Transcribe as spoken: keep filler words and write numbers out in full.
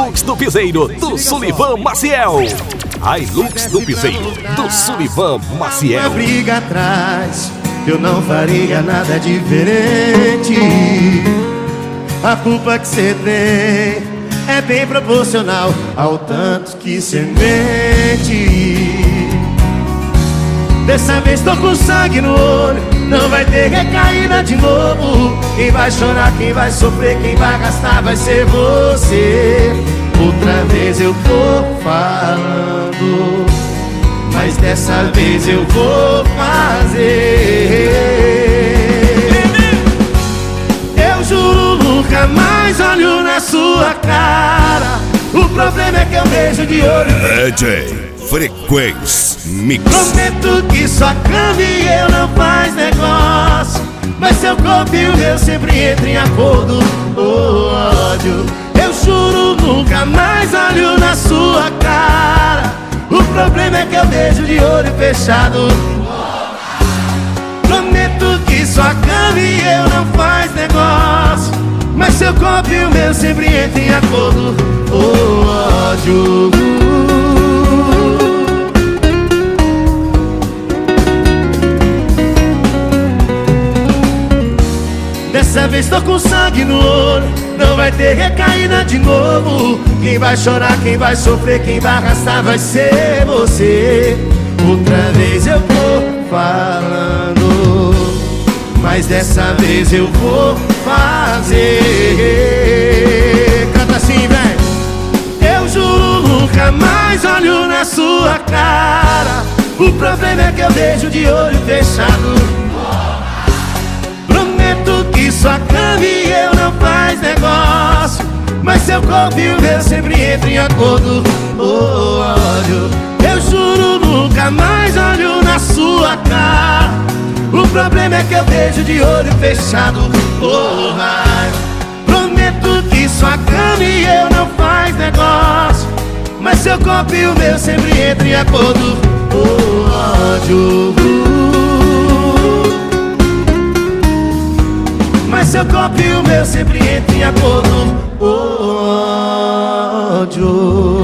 Hilux do Piseiro, do Sullivan Maciel. Hilux do Piseiro, do Sullivan Maciel. Uma briga atrás, eu não faria nada diferente. A culpa que cê tem é bem proporcional ao tanto que cê mente. Dessa vez tô com sangue no olho, não vai ter recaída de novo. Quem vai chorar, quem vai sofrer, quem vai gastar vai ser você. Outra vez eu tô falando, mas dessa vez eu vou fazer. Eu juro, nunca mais olho na sua cara. O problema é que eu vejo de olho. D J Frequência Mix. Prometo que sua cama e eu não faz negócio, mas seu corpo e o meu sempre entram em acordo. Oh, ódio. Eu juro, nunca mais olho na sua cara. O problema é que eu vejo de olho fechado. Prometo que sua cama e eu não faz negócio, mas seu corpo e o meu sempre entram em acordo. Oh, ódio. Dessa vez tô com sangue no olho, não vai ter recaída de novo. Quem vai chorar, quem vai sofrer, quem vai arrastar vai ser você. Outra vez eu tô falando, mas dessa vez eu vou fazer. Canta assim, velho. Eu juro, nunca mais olho na sua cara. O problema é que eu vejo de olho fechado. Que sua cama e eu não faz negócio, mas seu corpo e o meu sempre entram em acordo. Oh, ódio. Eu juro, nunca mais olho na sua cara. O problema é que eu vejo de olho fechado. Oh, ai. Prometo que sua cama e eu não faz negócio, mas seu corpo e o meu sempre entram em acordo. Oh, ódio. Mas seu corpo e o meu sempre entram em acordo. Oh, ódio.